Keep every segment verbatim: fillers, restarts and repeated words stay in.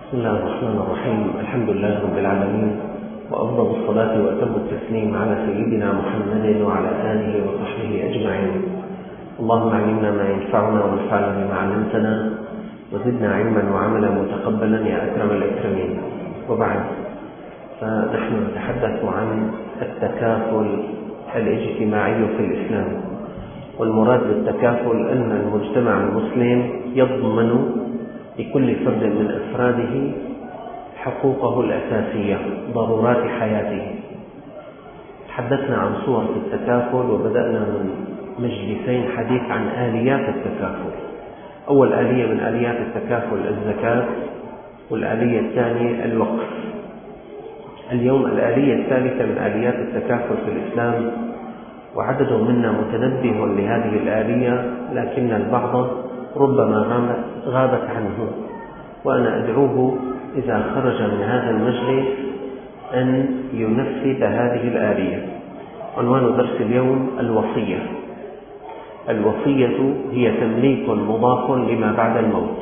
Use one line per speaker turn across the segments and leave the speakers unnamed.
بسم الله الرحمن الرحيم. الحمد لله رب العالمين، وأفضل الصلاة وأتم التسليم على سيدنا محمد وعلى آله وصحبه أجمعين. اللهم علمنا ما ينفعنا وانفعنا بما علمتنا وزدنا علما وعملا متقبلا يا أكرم الأكرمين. وبعد، فنحن نتحدث عن التكافل الاجتماعي في الإسلام، والمراد بالتكافل أن المجتمع المسلم يضمن لكل فرد من أفراده حقوقه الأساسية، ضرورات حياته. تحدثنا عن صور التكافل، وبدأنا من مجلسين حديث عن آليات التكافل. أول آلية من آليات التكافل الزكاة، والآلية الثانية الوقف. اليوم الآلية الثالثة من آليات التكافل في الإسلام، وعدد منا متنبه لهذه الآلية، لكن البعض ربما غابت عنه، وأنا أدعوه إذا خرج من هذا المجلس أن ينفذ هذه الآلية. عنوان درس اليوم الوصية. الوصية هي تمليك مضاف لما بعد الموت.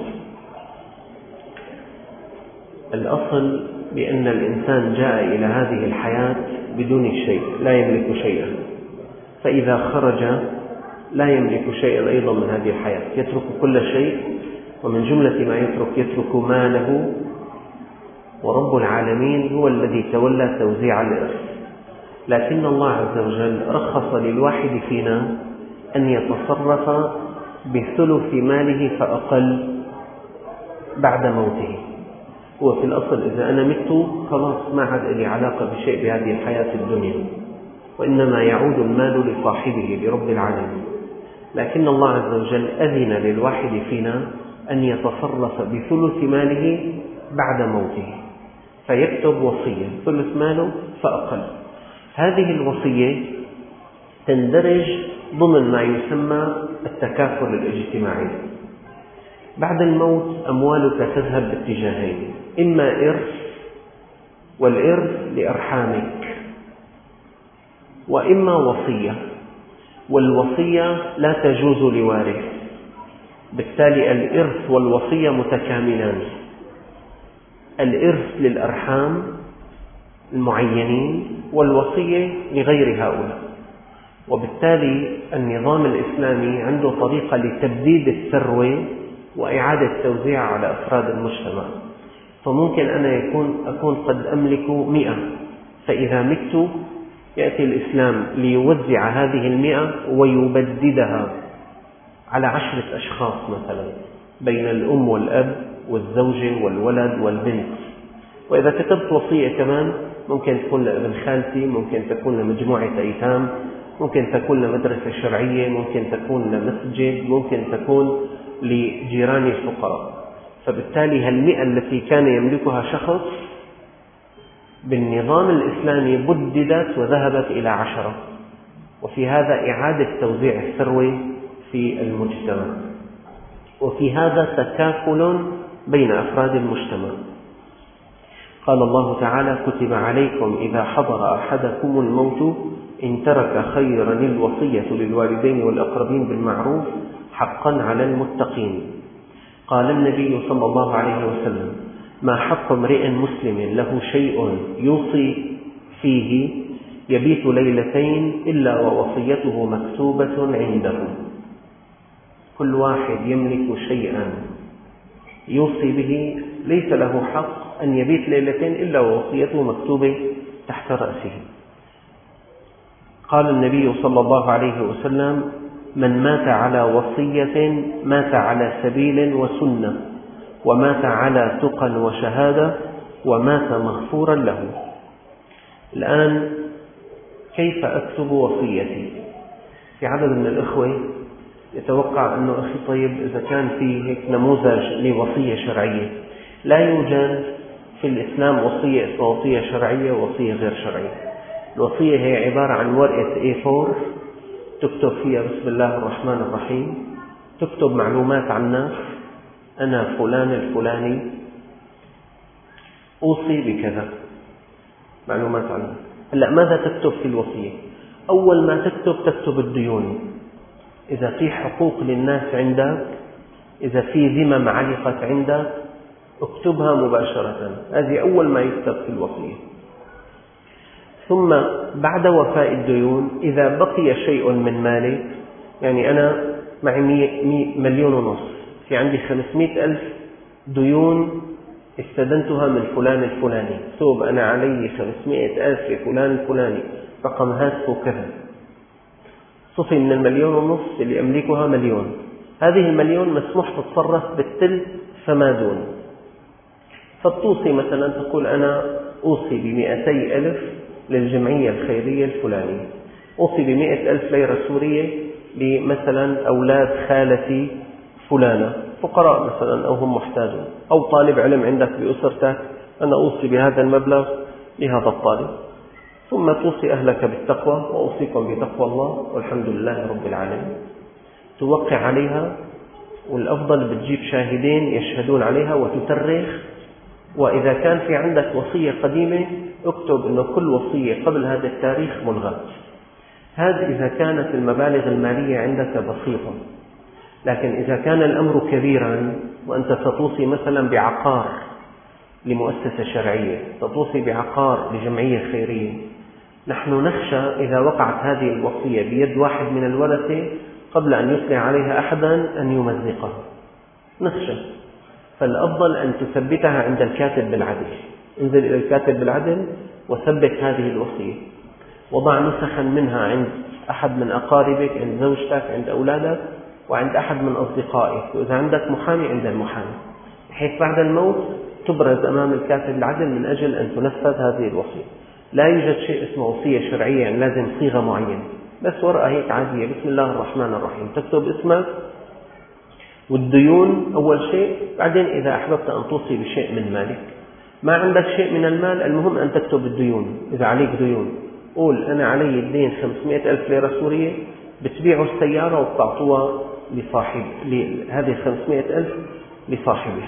الأصل بأن الإنسان جاء إلى هذه الحياة بدون شيء، لا يملك شيئا، فإذا خرج لا يملك شيئا أيضا من هذه الحياة، يترك كل شيء، ومن جملة ما يترك يترك ماله، ورب العالمين هو الذي تولى توزيع الإرث. لكن الله عز وجل رخص للواحد فينا أن يتصرف بثلث ماله فأقل بعد موته. هو في الأصل إذا أنا مت خلاص ما عاد لي علاقة بشيء بهذه الحياة الدنيا، وإنما يعود المال لصاحبه لرب العالمين. لكن الله عز وجل أذن للواحد فينا أن يتصرف بثلث ماله بعد موته، فيكتب وصية ثلث ماله فأقل. هذه الوصية تندرج ضمن ما يسمى التكافل الاجتماعي. بعد الموت أموالك تذهب باتجاهين، إما إرث، والإرث لأرحامك، وإما وصية، والوصية لا تجوز لوارث. بالتالي الإرث والوصية متكاملان. الإرث للأرحام المعينين، والوصية لغير هؤلاء. وبالتالي النظام الإسلامي عنده طريقة لتبديد الثروة وإعادة توزيعها على أفراد المجتمع. فممكن أنا يكون أكون قد أملك مئة، فإذا مت يأتي الإسلام ليوزع هذه المئة ويبددها على عشرة أشخاص مثلا، بين الأم والأب والزوجة والولد والبنت. وإذا كتبت وصية كمان ممكن تكون لابن خالتي، ممكن تكون لمجموعة أيتام، ممكن تكون لمدرسة شرعية، ممكن تكون لمسجد، ممكن تكون لجيران الفقراء. فبالتالي هالمئة التي كان يملكها شخص بالنظام الإسلامي بددت وذهبت إلى عشرة، وفي هذا إعادة توزيع الثروة في المجتمع، وفي هذا تكافل بين أفراد المجتمع. قال الله تعالى: كتب عليكم إذا حضر أحدكم الموت إن ترك خيرا الوصية للوالدين والأقربين بالمعروف حقا على المتقين. قال النبي صلى الله عليه وسلم: ما حق امرئ مسلم له شيء يوصي فيه يبيت ليلتين إلا ووصيته مكتوبة عنده. كل واحد يملك شيئا يوصي به ليس له حق أن يبيت ليلتين إلا ووصيته مكتوبة تحت رأسه. قال النبي صلى الله عليه وسلم: من مات على وصية مات على سبيل وسنة، ومات على تقى وشهادة، ومات مغفورا له. الآن كيف أكتب وصيتي؟ في عدد من الإخوة يتوقع أنه أخي طيب إذا كان في هيك نموذج لوصية شرعية. لا يوجد في الإسلام وصية اسمها وصية شرعية ووصية غير شرعية. الوصية هي عبارة عن ورقة إيه فور تكتب فيها بسم الله الرحمن الرحيم، تكتب معلومات عن الناس. أنا فلان الفلاني أوصي بكذا، معلومات عنه. هلأ ماذا تكتب في الوصية؟ أول ما تكتب تكتب الديون. إذا في حقوق للناس عندك، إذا في ذمم علقت عندك، اكتبها مباشرة، هذه أول ما يكتب في الوصية. ثم بعد وفاء الديون إذا بقي شيء من مالك، يعني أنا معي مليون ونص، في عندي خمسمائة ألف ديون استدنتها من فلان الفلاني، اكتب أنا علي خمسمائة ألف لفلان الفلاني، رقم هاتفه كذا، صفي من المليون ونص اللي أملكها مليون، هذه المليون مسموح تتصرف بالثلث فما دون. فتوصي مثلا تقول أنا أوصي بمئتي ألف للجمعية الخيرية الفلانية، أوصي بمئة ألف ليرة سورية لمثلا أولاد خالتي فلانة فقراء مثلا أو هم محتاجون، أو طالب علم عندك بأسرتك أنا أوصي بهذا المبلغ لهذا الطالب. ثم توصي أهلك بالتقوى وأوصيكم بتقوى الله والحمد لله رب العالمين. توقع عليها، والأفضل بتجيب شاهدين يشهدون عليها وتترخ. وإذا كان في عندك وصية قديمة اكتب أنه كل وصية قبل هذا التاريخ ملغاة. هذا إذا كانت المبالغ المالية عندك بسيطة. لكن إذا كان الأمر كبيرا وأنت ستوصي مثلا بعقار لمؤسسة شرعية، ستوصي بعقار لجمعية خيرية، نحن نخشى إذا وقعت هذه الوصية بيد واحد من الورثة قبل أن يصلح عليها أحدا أن يمزقها، نخشى. فالأفضل أن تثبتها عند الكاتب بالعدل. انزل إلى الكاتب بالعدل وثبت هذه الوصية، وضع نسخا منها عند أحد من أقاربك، عند زوجتك، عند أولادك، وعند أحد من أصدقائك، وإذا عندك محامي عند المحامي، بحيث بعد الموت تبرز أمام الكاتب العدل من أجل أن تنفذ هذه الوصية. لا يوجد شيء اسمه وصية شرعية يعني لازم صيغة معينة، بس ورقة هيك عادية، بسم الله الرحمن الرحيم، تكتب اسمك والديون أول شيء، بعدين إذا أحببت أن توصي بشيء من مالك. ما عندك شيء من المال، المهم أن تكتب الديون. إذا عليك ديون قول أنا علي الدين خمسمائة ألف ليرة سورية، بتبيعوا السيارة وبتعطوها لصاحب هذه خمسمائة ألف لصاحبها.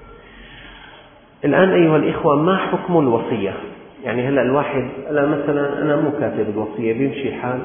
الآن أيها الإخوة، ما حكم الوصية؟ يعني هلأ الواحد أنا مثلا أنا مو كاتب الوصية، بيمشي الحال،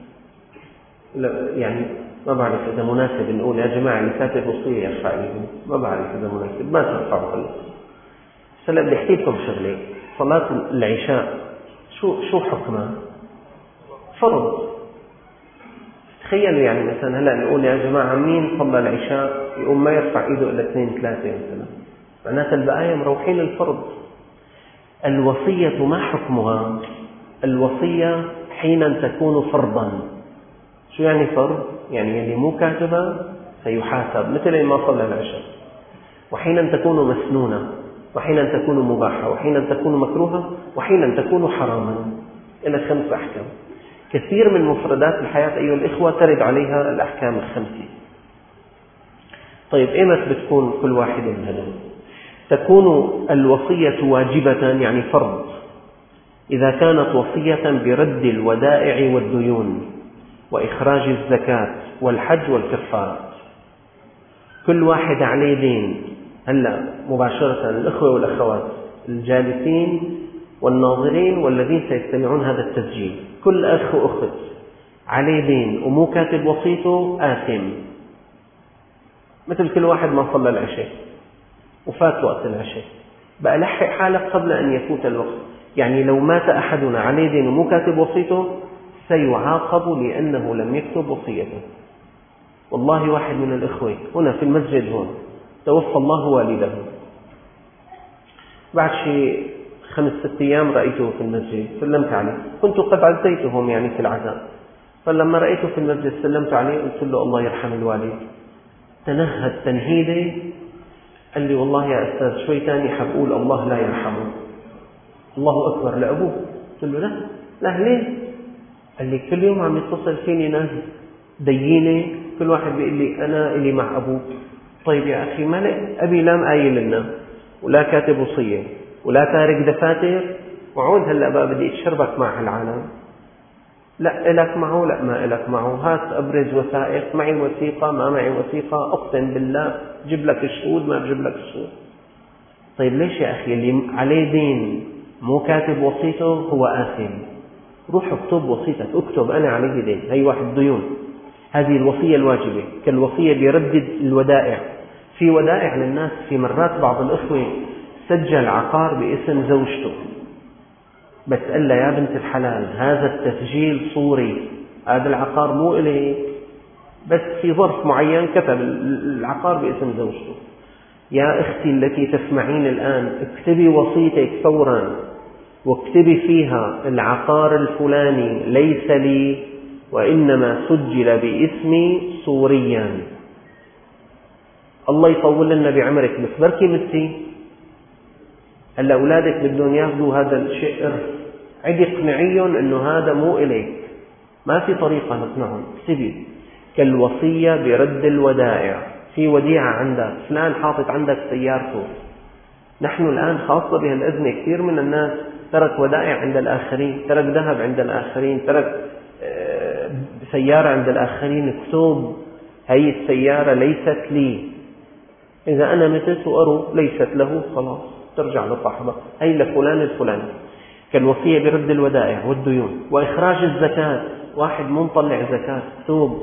يعني ما بعرف إذا مناسب نقول يا جماعة اللي كاتب وصية يرفع ايده، ما بعرف إذا مناسب، ما ترفعوا هلا. هلا بدي أحكي لكم شغلة، صلاة العشاء شو شو حكمها؟ فرض. تخيلوا يعني مثلا هلا نقول يا جماعة مين صلى العشاء يقوم ما يرفع ايده إلا اثنين ثلاثة مثلا، معناتها البقايا مروحين الفرض. الوصية ما حكمها؟ الوصية حين تكون فرضا. شو يعني فرض؟ يعني اللي مو كاتبها سيحاسب مثل ما صلى العشاء. وحين تكون مسنونة، وحين تكون مباحة، وحين تكون مكروهة، وحين تكون حراما، إلى خمس أحكام. كثير من مفردات الحياة أيها الإخوة ترد عليها الأحكام الخمسة. طيب إيمت بتكون كل واحد من هذول؟ تكون الوصية واجبة يعني فرض إذا كانت وصية برد الودائع والديون وإخراج الزكاة والحج والكفارات. كل واحد عليه دين. هلا مباشرة الأخوة والأخوات الجالسين والناظرين والذين سيستمعون هذا التسجيل، كل أخ وأخت عليه دين ومو كاتب وصيته آثم، مثل كل واحد ما صلى العشاء وفات وقت العشاء، بقى لحق حالك قبل أن يفوت الوقت. يعني لو مات أحدنا عليه دين ومو كاتب وصيته سيعاقب لأنه لم يكتب وصيته. والله واحد من الإخوة هنا في المسجد هون توفى الله والده، بعد شيء خمس ست أيام رأيته في المسجد، سلمت عليه، كنت قد عزيتهم يعني في العزاء، فلما رأيته في المسجد سلمت عليه قلت له الله يرحم الوالد. تنهد تنهيدة، قال لي والله يا أستاذ شوي تاني حبقول الله لا يرحمه. الله أكبر لأبوه. قلت له لا لا ليه؟ قال لي كل يوم عم يتصل فيني ناس دينة، كل واحد بيقول لي أنا إلي مع أبوك. طيب يا أخي مالك أبي لا مقايل لنا ولا كاتب وصية ولا تارك دفاتر، وعود هلأ بقى بدي أتشربك مع هالعالم. لا إلك معه لا ما إلك معه، هات أبرز وثائق، معي وثيقة ما معي وثيقة، أقسم بالله جيب لك الشهود ما بجيب لك الشهود. طيب ليش يا أخي اللي عليه دين مو كاتب وصيته هو آثم؟ روح اكتب وصيتك، اكتب أنا علي دين، هي واحد ديون، هذه الوصية الواجبة كالوصية برد الودائع. في ودائع للناس. في مرات بعض الأخوة سجل عقار باسم زوجته، بس قال لها يا بنت الحلال هذا التسجيل صوري، هذا العقار مو إليك، بس في ظرف معين كتب العقار باسم زوجته. يا أختي التي تسمعين الآن، اكتبي وصيتك فورا واكتبي فيها العقار الفلاني ليس لي وإنما سجل باسمي صوريا. الله يطول لنا بعمرك، بس بركي متي هلا أولادك بدهم ياخذوا هذا الشيء إرث، عدي اقنعيهم إنه هذا مو إليك، ما في طريقة نقنعهم. اكتبي كالوصية برد الودائع. في وديعة عندك، فلان حاطط عندك سيارته، نحن الآن خاصة بهالأزمة كثير من الناس ترك ودائع عند الآخرين، ترك ذهب عند الآخرين، ترك سيارة عند الآخرين، اكتب هي السيارة ليست لي، إذا أنا متت وأرو ليست له خلاص ترجع لصاحبها، هي لفلان الفلاني. كالوصية برد الودائع والديون وإخراج الزكاة. واحد مو مطلع زكاة، اكتب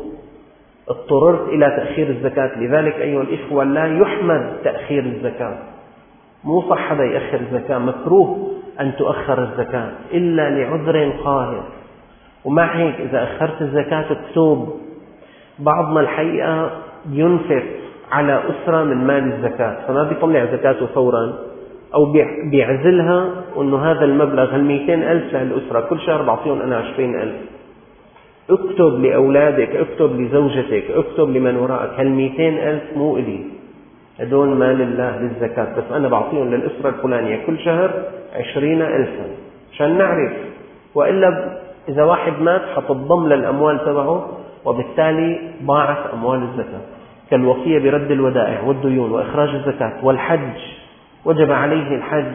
اضطررت إلى تأخير الزكاة. لذلك أيها الإخوة لا يحمد تأخير الزكاة، مو صح هذا يأخر الزكاة، مكروه أن تؤخر الزكاة إلا لعذر قاهر. ومع هيك إذا أخرت الزكاة اكتب. بعضنا الحقيقة ينفق على أسرة من مال الزكاة، فما بيطلع زكاته فورا أو بيعزلها، وأنه هذا المبلغ هالمئتين ألف لهالأسرة كل شهر بعطيهم أنا عشرين ألف. اكتب لأولادك، اكتب لزوجتك، اكتب لمن وراءك هالمئتين ألف مو إلي، هدول مال الله للزكاة، بس أنا بعطيهم للأسرة الفلانية كل شهر عشرين ألفا عشان نعرف. وإلا إذا واحد مات حتضم للأموال تبعه وبالتالي ضاعت أموال الزكاة. كالوصية برد الودائع والديون وإخراج الزكاة والحج، وجب عليه الحج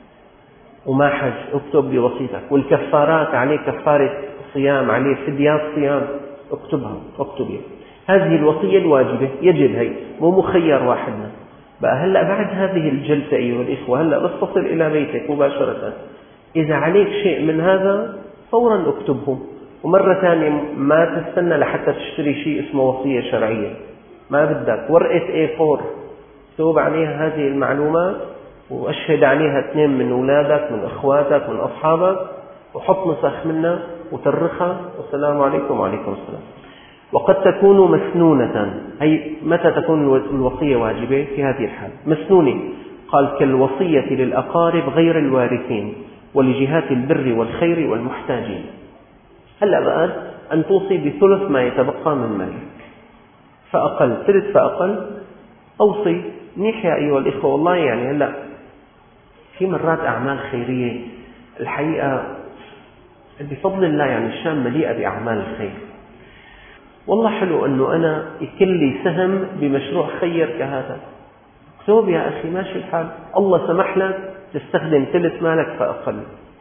وما حج اكتب بوصيتك. والكفارات، عليه كفارة صيام، عليه فديات صيام، اكتبها اكتبها. هذه الوصية الواجبة يجب، هي مو مخير واحدنا. بقى هلأ بعد هذه الجلسة أيها الإخوة، هلأ بس تصل إلى بيتك مباشرة، إذا عليك شيء من هذا فورا اكتبه. ومرة ثانية ما تستنى لحتى تشتري شيء اسمه وصية شرعية، ما بدك ورقة إيه فور اكتب عليها هذه المعلومات وأشهد عليها اثنين من أولادك من أخواتك من أصحابك، وحط نسخ منها وترخها، والسلام عليكم وعليكم السلام. وقد تكون مسنونة. أي متى تكون الوصية واجبة؟ في هذه الحال مسنونة. قال كالوصية للأقارب غير الوارثين ولجهات البر والخير والمحتاجين. هلأ بقى أن توصي بثلث ما يتبقى من مالك فأقل، ثلث فأقل، أوصي منيح يا أيها الإخوة. والله يعني هلأ في مرات أعمال خيرية الحقيقة بفضل الله، يعني الشام مليئة بأعمال الخير. والله حلو أنه أنا يكون لي سهم بمشروع خير كهذا، اكتب يا أخي ماشي الحال، الله سمح لك تستخدم ثلث مالك فأقل،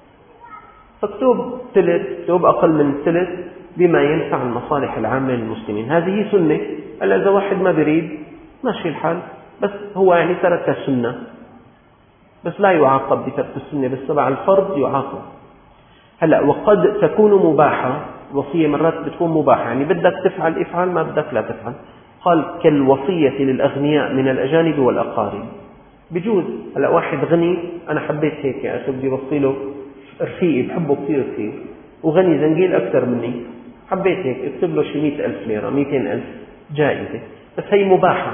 فاكتب ثلث، اكتب أقل من ثلث بما ينفع المصالح العامة للمسلمين. هذه سنة. هلا إذا واحد ما بريد ماشي الحال، بس هو يعني ترك السنة، بس لا يعاقب بترك السنة، بس تبع الفرض يعاقب. هلا وقد تكون مباحة، الوصية مرات بتكون مباحة، يعني بدك تفعل افعل، ما بدك لا تفعل. قال كالوصية للأغنياء من الأجانب والأقارب، بجوز. هلا واحد غني، أنا حبيت هيك يا أخي بدي وصي له رفيقي بحبه كثير كثير وغني زنقيل أكثر مني، حبيت هيك اكتب له شي مئة ألف ليرة مئتين ألف جائزة، بس هي مباحة.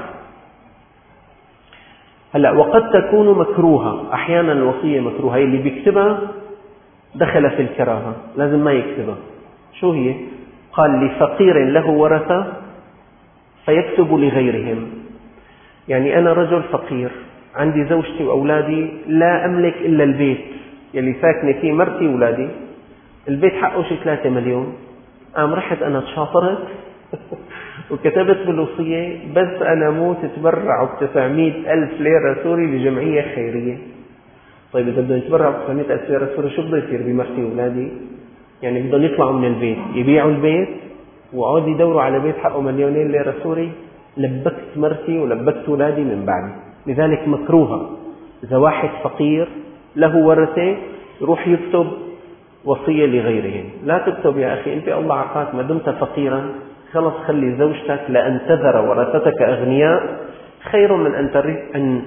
هلا وقد تكون مكروهة، أحيانا الوصية مكروهة، اللي بيكتبها دخل في الكراهة، لازم ما يكتبها. شو هي؟ قال لفقير له ورثة فيكتب لغيرهم. يعني أنا رجل فقير، عندي زوجتي وأولادي، لا أملك إلا البيت يلي ساكنة فيه مرتي وأولادي، البيت حقه شي ثلاثة مليون. قام رحت أنا تشاطرت وكتبت بالوصية بس أنا موت تبرعوا بتسعمئة ألف ليرة سوري لجمعية خيرية. طيب إذا بدهم يتبرعوا بتسعمئة ألف ليرة سوري شو بده يصير بمرتي وأولادي؟ يعني بدهم يطلعوا من البيت يبيعوا البيت وعود يدوروا على بيت حقه مليونين ليرة سوري؟ لبكت مرتي ولبكت أولادي من بعدي. لذلك مكروهة إذا واحد فقير له ورثة يروح يكتب وصية لغيرهم. لا تكتب يا أخي، أنت الله عطاك ما دمت فقيرا، خلص خلي زوجتك لأن تذر ورثتك أغنياء خير من أن أن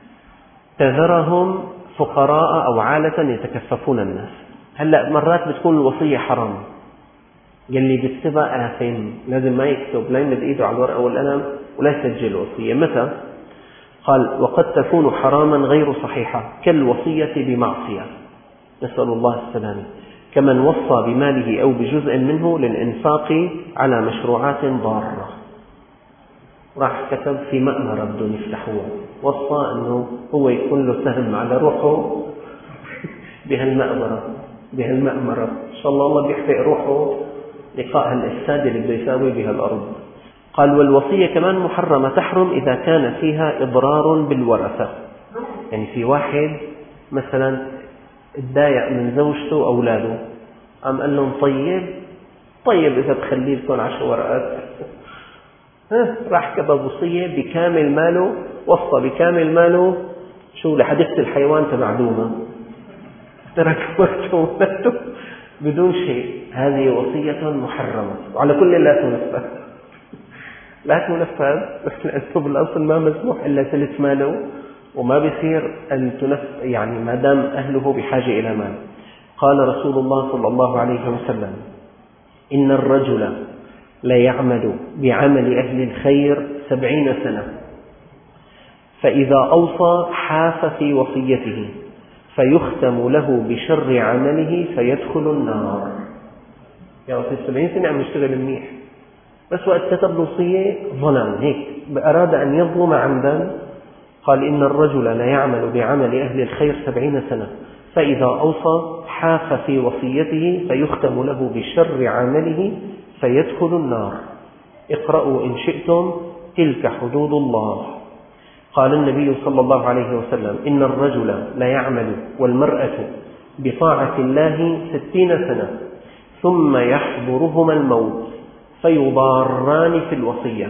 تذرهم فقراء أو عالة يتكففون الناس. هلأ مرات بتكون الوصية حرام، يلي بيكتبها آثم، لازم ما يكتب، لا يمد إيده على الورقة والقلم ولا يسجل الوصية. متى؟ قال وقد تكون حراما غير صحيحة كالوصية بمعصية، نسأل الله السلامة، كمن وصى بماله أو بجزء منه للإنفاق على مشروعات ضارة. راح كتب في مأمرة بدهم يفتحوها، وصى أنه هو يكون له سهم على روحه بهالمأمرة بهالمأمرة إن شاء الله الله بيحفق روحه لقاء الإفساد اللي بده يساوي بها الأرض. قال والوصية كمان محرمة، تحرم إذا كان فيها إضرار بالورثة. يعني في واحد مثلا اتضايق من زوجته وأولاده، قام قال لهم طيب طيب إذا تخلي لكم عشر ورقات، راح كتب وصية بكامل ماله، وصى بكامل ماله شو لحديقة الحيوان تبع دوما، ترك ورثته وماله بدون شيء. هذه وصية محرمة، وعلى كل لا تنفذ لا تنفذ بس لأنه بالأصل ما مسموح إلا ثلث ماله، وما بيصير أن تنفذ يعني ما دام أهله بحاجة إلى مال. قال رسول الله صلى الله عليه وسلم إن الرجل لا يعمل بعمل أهل الخير سبعين سنة، فإذا أوصى حاف في وصيته فيختم له بشر عمله فيدخل النار. يا وصي سبعين سنة عم يشتغل منيح، بس وقت كتب الوصية ظلم، هيك أراد أن يظلم عمدا. قال إن الرجل لا يعمل بعمل أهل الخير سبعين سنة، فإذا أوصى حاف في وصيته فيختم له بشر عمله فيدخل النار. اقرأوا إن شئتم تلك حدود الله. قال النبي صلى الله عليه وسلم إن الرجل لا يعمل والمرأة بطاعة الله ستين سنة ثم يحضرهما الموت فيضاران في الوصية.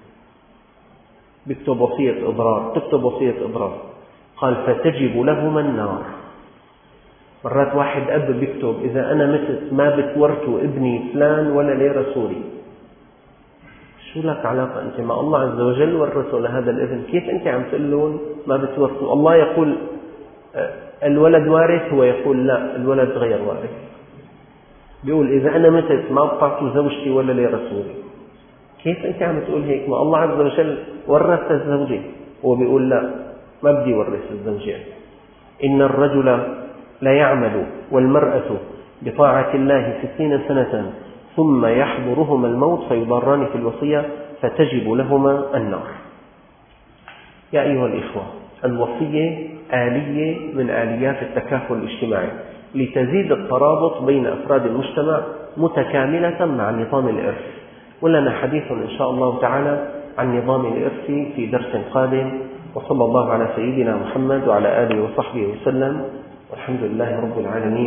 بيكتب وصية إضرار، تكتب وصية إضرار. قال فتجب لهما النار. مرات واحد أب بيكتب إذا أنا مت ما بتورثوا ابني فلان ولا ليرة سوري. شو لك علاقة أنت؟ ما الله عز وجل ورثه لهذا الابن، كيف أنت عم تقولون ما بتورثوا؟ الله يقول الولد وارث، هو يقول لا الولد غير وارث. بيقول إذا أنا متت ما بتعطوا زوجتي ولا ليرة سوري. كيف أنت عم تقول هيك؟ ما الله عز وجل ورث الزوجة، هو بيقول لا ما بدي ورث الزوجة. إن الرجل لا يعمل والمرأة بطاعة الله ستين سنة ثم يحضرهما الموت فيضاران في الوصية فتجب لهما النار. يا أيها الإخوة، الوصية آلية من آليات التكافل الاجتماعي لتزيد الترابط بين أفراد المجتمع متكاملة مع نظام الإرث. ولنا حديث إن شاء الله تعالى عن نظام الإرث في درس قادم. وصلى الله على سيدنا محمد وعلى آله وصحبه وسلم، والحمد لله رب العالمين.